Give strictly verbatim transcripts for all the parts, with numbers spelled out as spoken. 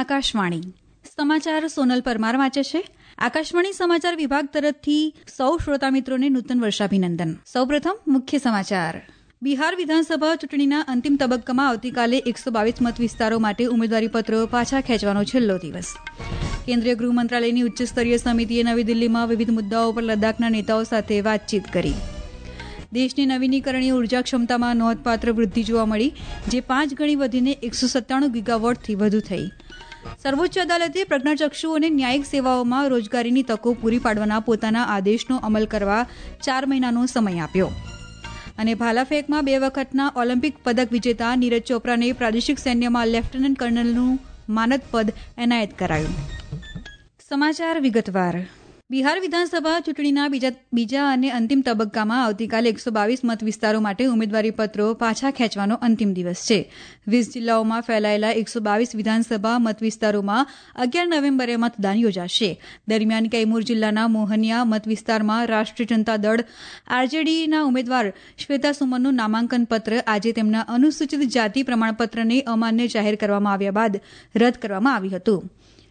આકાશવાણી સમાચાર સોનલ પરમાર વાંચે છે. આકાશવાણી સમાચાર વિભાગ તરફથી સૌ શ્રોતા મિત્રોને નૂતન વર્ષાભિનંદન. સૌપ્રથમ મુખ્ય સમાચાર. બિહાર વિધાનસભા ચૂંટણીના અંતિમ તબક્કામાં આવતીકાલે એકસો બાવીસ મત વિસ્તારો માટે ઉમેદવારીપત્રો પાછા ખેંચવાનો છેલ્લો દિવસ. કેન્દ્રીય ગૃહ મંત્રાલયની ઉચ્ચસ્તરીય સમિતિએ નવી દિલ્હીમાં વિવિધ મુદ્દાઓ પર લદ્દાખના નેતાઓ સાથે વાતચીત કરી. દેશની નવીનીકરણીય ઉર્જા ક્ષમતામાં નોંધપાત્ર વૃદ્ધિ જોવા મળી, જે પાંચ ગણી વધીને એકસો સત્તાણું ગીગાવોટથી વધુ થઈ. સર્વોચ્ચ અદાલતે પ્રજ્ઞાચક્ષુઓને ન્યાયિક સેવાઓમાં રોજગારીની તકો પૂરી પાડવાના પોતાના આદેશનો અમલ કરવા ચાર મહિનાનો સમય આપ્યો. અને ભાલાફેંકમાં બે વખતના ઓલિમ્પિક પદક વિજેતા નીરજ ચોપરાને પ્રાદેશિક સૈન્યમાં લેફ્ટનન્ટ કર્નલનું માનદ પદ એનાયત કરાયું. સમાચાર વિગતવાર. બિહાર વિધાનસભા ચૂંટણીના બીજા બીજા અને અંતિમ તબક્કામાં આવતીકાલે એકસો બાવીસ મત વિસ્તારો માટે ઉમેદવારીપત્રો પાછા ખેંચવાનો અંતિમ દિવસ છે. વીસ જિલ્લાઓમાં ફેલાયેલા એકસો બાવીસ વિધાનસભા મત વિસ્તારોમાં અગિયાર નવેમ્બરે મતદાન યોજાશે. દરમિયાન કૈમૂર જિલ્લાના મોહનિયા મત વિસ્તારમાં રાષ્ટ્રીય જનતા દળ આરજેડીના ઉમેદવાર શ્વેતા સુમનનું નામાંકન પત્ર આજે તેમના અનુસૂચિત જાતિ પ્રમાણપત્રને અમાન્ય જાહેર કરવામાં આવ્યા બાદ રદ કરવામાં આવ્યું હતું.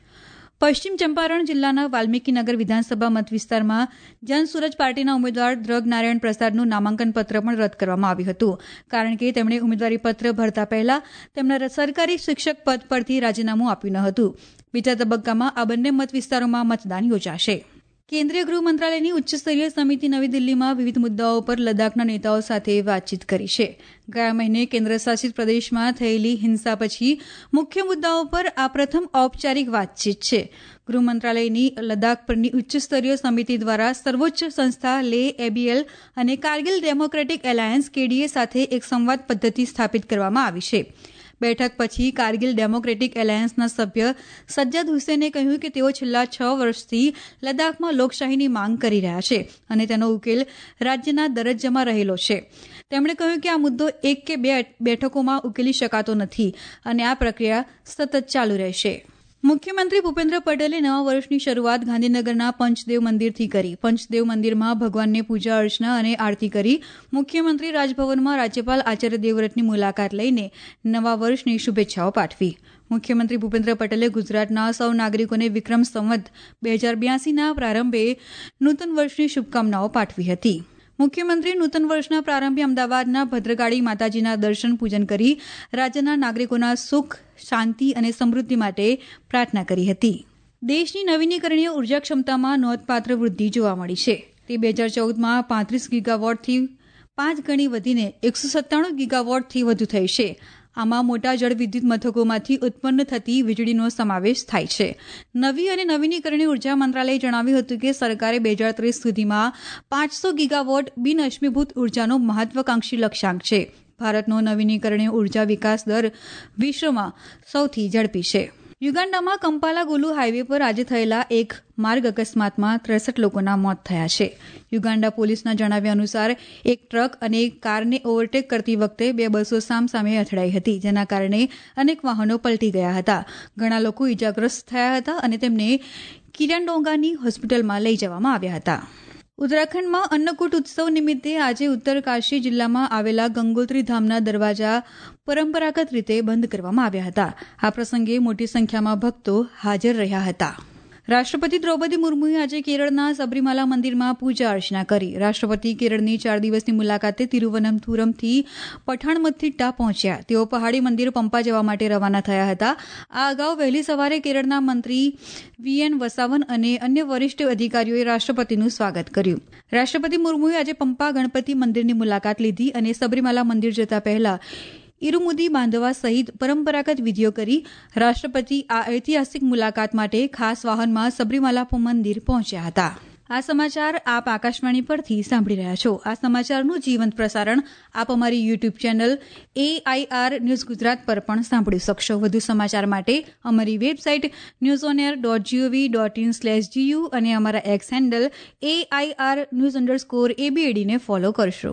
પશ્ચિમ ચંપારણ જિલ્લાના વાલ્મીકીનગર વિધાનસભા મત વિસ્તારમાં જનસુરજ પાર્ટીના ઉમેદવાર દ્રગ નારાયણ પ્રસાદનું નામાંકન પત્ર પણ રદ કરવામાં આવ્યું હતું, કારણ કે તેમણે ઉમેદવારીપત્ર ભરતા પહેલા તેમના સરકારી શિક્ષક પદ પરથી રાજીનામું આપ્યું ન હતું. બીજા તબક્કામાં આ બંને મત વિસ્તારોમાં મતદાન યોજાશે. કેન્દ્રીય ગૃહ મંત્રાલયની ઉચ્ચસ્તરીય સમિતિ નવી દિલ્હીમાં વિવિધ મુદ્દાઓ પર લદ્દાખના નેતાઓ સાથે વાતચીત કરી છે. ગયા મહિને કેન્દ્રશાસિત પ્રદેશમાં થયેલી હિંસા પછી મુખ્ય મુદ્દાઓ પર આ પ્રથમ ઔપચારિક વાતચીત છે. ગૃહ મંત્રાલયની લદ્દાખ પરની ઉચ્ચસ્તરીય સમિતિ દ્વારા સર્વોચ્ચ સંસ્થા લે એબીએલ અને કારગિલ ડેમોક્રેટિક એલાયન્સ કેડીએ સાથે એક સંવાદ પદ્ધતિ સ્થાપિત કરવામાં આવી છે. બેઠક પછી કારગિલ ડેમોક્રેટિક એલાયન્સના સભ્ય સજ્જદ હુસેને કહ્યું કે તેઓ છેલ્લા છ વર્ષથી લદ્દાખમાં લોકશાહીની માંગ કરી રહ્યા છે અને તેનો ઉકેલ રાજ્યના દરજ્જામાં રહેલો છે. તેમણે કહ્યું કે આ મુદ્દો એક કે બે બેઠકોમાં ઉકેલી શકાતો નથી અને આ પ્રક્રિયા સતત ચાલુ રહેશે. મુખ્યમંત્રી ભૂપેન્દ્ર પટેલે નવા વર્ષની શરૂઆત ગાંધીનગરના પંચદેવ મંદિરથી કરી. પંચદેવ મંદિરમાં ભગવાનને પૂજા અર્ચના અને આરતી કરી મુખ્યમંત્રી રાજભવનમાં રાજ્યપાલ આચાર્ય દેવવ્રતની મુલાકાત લઈને નવા વર્ષની શુભેચ્છાઓ પાઠવી. મુખ્યમંત્રી ભૂપેન્દ્ર પટેલે ગુજરાતના સૌ નાગરિકોને વિક્રમ સંવત બે હજાર બ્યાસીના પ્રારંભે નૂતન વર્ષની શુભકામનાઓ પાઠવી હતી. મુખ્યમંત્રી નૂતન વર્ષના પ્રારંભે અમદાવાદના ભદ્રકાળી માતાજીના દર્શન પૂજન કરી રાજ્યના નાગરિકોના સુખ, શાંતિ અને સમૃદ્ધિ માટે પ્રાર્થના કરી હતી. દેશની નવીનીકરણીય ઉર્જા ક્ષમતામાં નોંધપાત્ર વૃદ્ધિ જોવા મળી છે. તે બે હજાર ચૌદમાં પાંત્રીસ ગીગાવોટથી પાંચ ગણી વધીને એકસો સત્તાણું ગીગાવોટથી વધુ થઈ છે. આમાં મોટા જળવિદ્યુત મથકોમાંથી ઉત્પન્ન થતી વીજળીનો સમાવેશ થાય છે. નવી અને નવીનીકરણીય ઉર્જા મંત્રાલયે જણાવ્યું હતું કે સરકારે બે હજાર ત્રીસ સુધીમાં પાંચસો ગીગાવોટ બિનઅશ્મિભૂત ઉર્જાનો મહત્વાકાંક્ષી લક્ષ્યાંક છે. ભારતનો નવીનીકરણીય ઉર્જા વિકાસ દર વિશ્વમાં સૌથી ઝડપી છે. યુગાન્ડામાં કંપાલા ગુલુ હાઈવે પર આજે થયેલા એક માર્ગ અકસ્માતમાં ત્રેસઠ લોકોના મોત થયા છે. યુગાન્ડા પોલીસના જણાવ્યા અનુસાર એક ટ્રક અને એક કારને ઓવરટેક કરતી વખતે બે બસો સામસામે અથડાઈ હતી, જેના કારણે અનેક વાહનો પલટી ગયા હતા. ઘણા લોકો ઇજાગ્રસ્ત થયા હતા અને તેમને કિરાન્ડોંગાની હોસ્પિટલમાં લઈ જવામાં આવ્યા હતા. ઉત્તરાખંડમાં અન્નકૂટ ઉત્સવ નિમિત્તે આજે ઉત્તરકાશી જિલ્લામાં આવેલા ગંગોત્રી ધામના દરવાજા પરંપરાગત રીતે બંધ કરવામાં આવ્યા હતા. આ પ્રસંગે મોટી સંખ્યામાં ભક્તો હાજર રહ્યા હતા. રાષ્ટ્રપતિ દ્રૌપદી મુર્મુએ આજે કેરળના સબરીમાલા મંદિરમાં પૂજા અર્ચના કરી. રાષ્ટ્રપતિ કેરળની ચાર દિવસની મુલાકાતે તિરુવનંતપુરમથી પઠાણમથિટ્ટા પહોંચ્યા. તેઓ પહાડી મંદિર પંપા જવા માટે રવાના થયા હતા. આ અગાઉ વહેલી સવારે કેરળના મંત્રી વી એન વસાવન અને અન્ય વરિષ્ઠ અધિકારીઓએ રાષ્ટ્રપતિનું સ્વાગત કર્યું. રાષ્ટ્રપતિ મુર્મુએ આજે પંપા ગણપતિ મંદિરની મુલાકાત લીધી અને સબરીમાલા મંદિર જતા પહેલા ઇરુમુદી બાંધવા સહિત પરંપરાગત વિધિઓ કરી. રાષ્ટ્રપતિ આ ઐતિહાસિક મુલાકાત માટે ખાસ વાહનમાં સબરીમાલા મંદિર પહોંચ્યા હતા. આ સમાચાર આપ આકાશવાણી પરથી સાંભળી રહ્યા છો. આ સમાચારનું જીવંત પ્રસારણ આપ અમારી YouTube channel AIR news Gujarat પર પણ સાંભળી શકશો. વધુ સમાચાર માટે અમારી website news on air dot GOV dot in slash GU અને અમારા X handle AIR news underscore એબીએડીને ફોલો કરશો.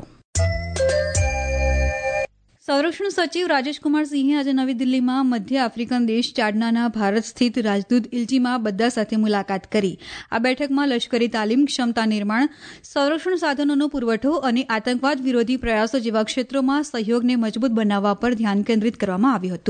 સંરક્ષણ સચિવ રાજેશકુમાર સિંહે આજે નવી દિલ્હીમાં મધ્ય આફ્રિકન દેશ ચાડનાના ભારત સ્થિત રાજદૂત ઇલ્જીમા બદ્દા સાથે મુલાકાત કરી. આ બેઠકમાં લશ્કરી તાલીમ, ક્ષમતા નિર્માણ, સંરક્ષણ સાધનોનો પુરવઠો અને આતંકવાદ વિરોધી પ્રયાસો જેવા ક્ષેત્રોમાં સહયોગને મજબૂત બનાવવા પર ધ્યાન કેન્દ્રિત કરવામાં આવ્યું હતું.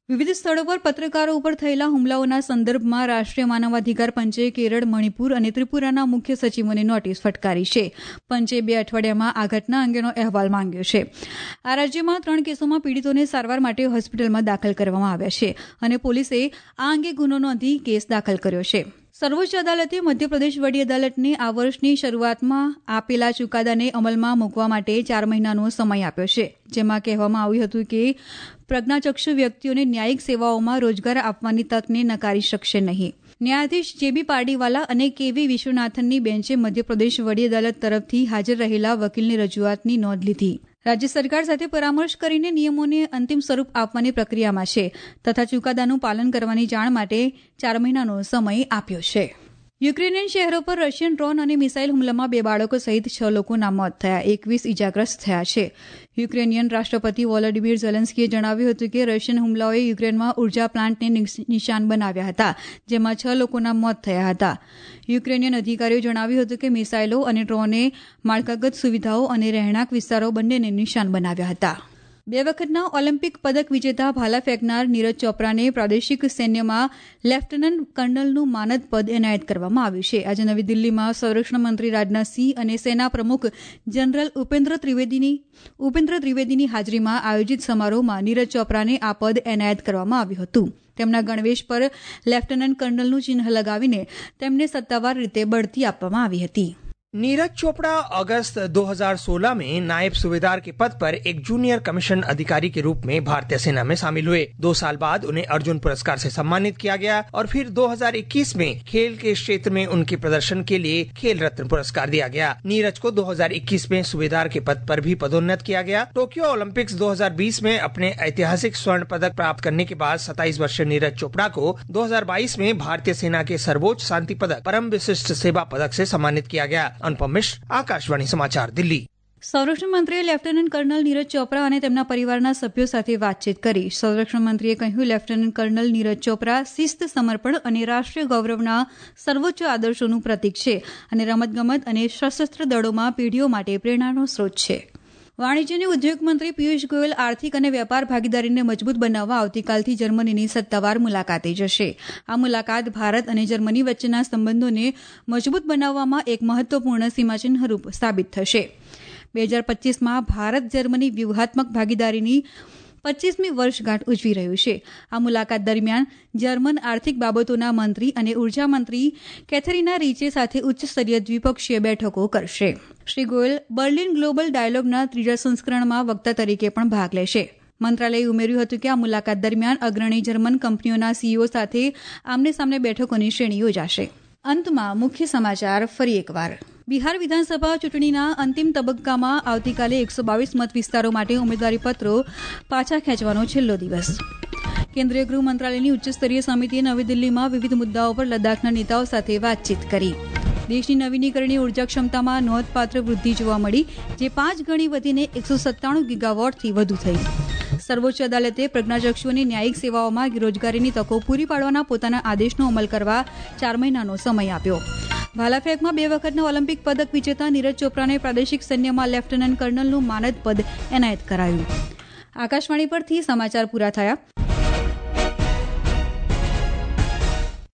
વિવિધ સ્થળો પર પત્રકારો ઉપર થયેલા હુમલાઓના સંદર્ભમાં રાષ્ટ્રીય માનવાધિકાર પંચે કેરળ, મણિપુર અને ત્રિપુરાના મુખ્ય સચિવોને નોટિસ ફટકારી છે. પંચે બે અઠવાડિયામાં આ ઘટના અંગેનો અહેવાલ માંગ્યો છે. આ રાજ્યમાં ત્રણ કેસોમાં પીડિતોને સારવાર માટે હોસ્પિટલમાં દાખલ કરવામાં આવ્યા છે અને પોલીસે આ અંગે ગુનો નોંધી કેસ દાખલ કર્યો છે. સર્વોચ્ચ અદાલતે મધ્યપ્રદેશ વડી અદાલતને આ વર્ષની શરૂઆતમાં આપેલા ચુકાદાને અમલમાં મૂકવા માટે ચાર મહિનાનો સમય આપ્યો છે, જેમાં કહેવામાં આવ્યું હતું કે પ્રજ્ઞાચક્ષુ વ્યક્તિઓને ન્યાયિક સેવાઓમાં રોજગાર આપવાની તકને નકારી શકશે નહીં. ન્યાયાધીશ જે બી પારડીવાલા અને કે વી વિશ્વનાથનની બેન્ચે મધ્યપ્રદેશ વડી અદાલત તરફથી હાજર રહેલા વકીલની રજૂઆતની નોંધ લીધી. રાજ્ય સરકાર સાથે પરામર્શ કરીને નિયમોને અંતિમ સ્વરૂપ આપવાની પ્રક્રિયામાં છે તથા ચુકાદાનું પાલન કરવાની જાણ માટે ચાર મહિનાનો સમય આપ્યો છે. યુક્રેનિયન શહેરો પર રશિયન ડ્રોન અને મિસાઇલ હુમલામાં બે બાળકો સહિત છ લોકોના મોત થયા, એકવીસ ઇજાગ્રસ્ત થયા છે. યુક્રેનિયન રાષ્ટ્રપતિ વોલોડિમીર ઝેલેન્સ્કીએ જણાવ્યું હતું કે રશિયન હુમલાઓએ યુક્રેનમાં ઉર્જા પ્લાન્ટને નિશાન બનાવ્યા હતા, જેમાં છ લોકોના મોત થયા હતા. યુક્રેનિયન અધિકારીઓ જણાવ્યું હતું કે મિસાઇલો અને ડ્રોને માળખાગત સુવિધાઓ અને રહેણાંક વિસ્તારો બંનેને નિશાન બનાવ્યા હતા. બે વખતના ઓલિમ્પિક પદક વિજેતા ભાલા ફેંકનાર નીરજ ચોપરાને પ્રાદેશિક સૈન્યમાં લેફ્ટનન્ટ કર્નલનું માનદ પદ એનાયત કરવામાં આવ્યું છે. આજે નવી દિલ્હીમાં સંરક્ષણ મંત્રી રાજનાથસિંહ અને સેના પ્રમુખ જનરલ ઉપેન્દ્ર ત્રિવેદીની ઉપેન્દ્ર ત્રિવેદીની હાજરીમાં આયોજિત સમારોહમાં નીરજ ચોપરાને આ પદ એનાયત કરવામાં આવ્યું હતું. તેમના ગણવેશ પર લેફ્ટનન્ટ કર્નલનું ચિહ્ન લગાવીને તેમને સત્તાવાર રીતે બઢતી આપવામાં આવી હતી. नीरज चोपड़ा अगस्त दो हज़ार सोलह में नायब सूबेदार के पद पर एक जूनियर कमीशन अधिकारी के रूप में भारतीय सेना में शामिल हुए. दो साल बाद उन्हें अर्जुन पुरस्कार से सम्मानित किया गया और फिर दो हज़ार इक्कीस में खेल के क्षेत्र में उनके प्रदर्शन के लिए खेल रत्न पुरस्कार दिया गया. नीरज को दो हज़ार इक्कीस में सूबेदार के पद पर भी पदोन्नत किया गया. टोक्यो ओलंपिक्स दो हज़ार बीस में अपने ऐतिहासिक स्वर्ण पदक प्राप्त करने के बाद सत्ताईस वर्षीय नीरज चोपड़ा को दो हज़ार बाईस में भारतीय सेना के सर्वोच्च शांति पदक परम विशिष्ट सेवा पदक से सम्मानित किया गया. अनुपम मिश्र, आकाशवाणी समाचार, दिल्ही. સંરક્ષણ મંત્રીએ લેફ્ટનન્ટ કર્નલ નીરજ ચોપરા અને તેમના પરિવારના સભ્યો સાથે વાતચીત કરી. સંરક્ષણ મંત્રીએ કહ્યું, લેફ્ટનન્ટ કર્નલ નીરજ ચોપરા શિસ્ત, સમર્પણ અને રાષ્ટ્રીય ગૌરવના સર્વોચ્ચ આદર્શોનું પ્રતીક છે અને રમતગમત અને સશસ્ત્ર દળોમાં પેઢીઓ માટે પ્રેરણાનો સ્ત્રોત છે. વાણિજ્ય અને ઉદ્યોગ મંત્રી પિયુષ ગોયલ આર્થિક અને વેપાર ભાગીદારીને મજબૂત બનાવવા આવતીકાલથી જર્મનીની સત્તાવાર મુલાકાતે જશે. આ મુલાકાત ભારત અને જર્મની વચ્ચેના સંબંધોને મજબૂત બનાવવામાં એક મહત્વપૂર્ણ સીમાચિહ્નરૂપ સાબિત થશે. બે હજાર પચીસમાં ભારત જર્મની વ્યૂહાત્મક ભાગીદારીની પચીસમી વર્ષગાંઠ ઉજવી રહ્યું છે. આ મુલાકાત દરમિયાન જર્મન આર્થિક બાબતોના મંત્રી અને ઉર્જા મંત્રી કેથરીના રીચે સાથે ઉચ્ચ સ્તરીય દ્વિપક્ષીય બેઠકો કરશે. શ્રી ગોયલ બર્લિન ગ્લોબલ ડાયલોગના ત્રીજા સંસ્કરણમાં વક્તા તરીકે પણ ભાગ લેશે. મંત્રાલયે ઉમેર્યું હતું કે આ મુલાકાત દરમિયાન અગ્રણી જર્મન કંપનીઓના સીઈઓ સાથે આમને સામને બેઠકોની શ્રેણી યોજાશે. અંતમાં મુખ્ય સમાચાર ફરી એકવાર. બિહાર વિધાનસભા ચૂંટણીના અંતિમ તબક્કામાં આવતીકાલે એકસો બાવીસ મત વિસ્તારો માટે ઉમેદવારીપત્રો પાછા ખેંચવાનો છેલ્લો દિવસ. કેન્દ્રીય ગૃહ મંત્રાલયની ઉચ્ચસ્તરીય સમિતિએ નવી દિલ્હીમાં વિવિધ મુદ્દાઓ પર લદ્દાખના નેતાઓ સાથે વાતચીત કરી. દેશની નવીનીકરણીય ઉર્જા ક્ષમતામાં નોંધપાત્ર વૃદ્ધિ જોવા મળી, જે પાંચ ગણી વધીને એકસો સત્તાણું ગીગાવોટથી વધુ થઈ. સર્વોચ્ચ અદાલતે પ્રજ્ઞાચક્ષુઓને ન્યાયિક સેવાઓમાં રોજગારીની તકો પૂરી પાડવાના પોતાના આદેશનો અમલ કરવા ચાર મહિનાનો સમય આપ્યો. ભાલાફેંકમાં બે વખતના ઓલિમ્પિક પદક વિજેતા નીરજ ચોપરાને પ્રાદેશિક સૈન્યમાં લેફ્ટનન્ટ કર્નલનું માનદ પદ એનાયત કરાયું. આકાશવાણી પરથી સમાચાર પૂરા થયા.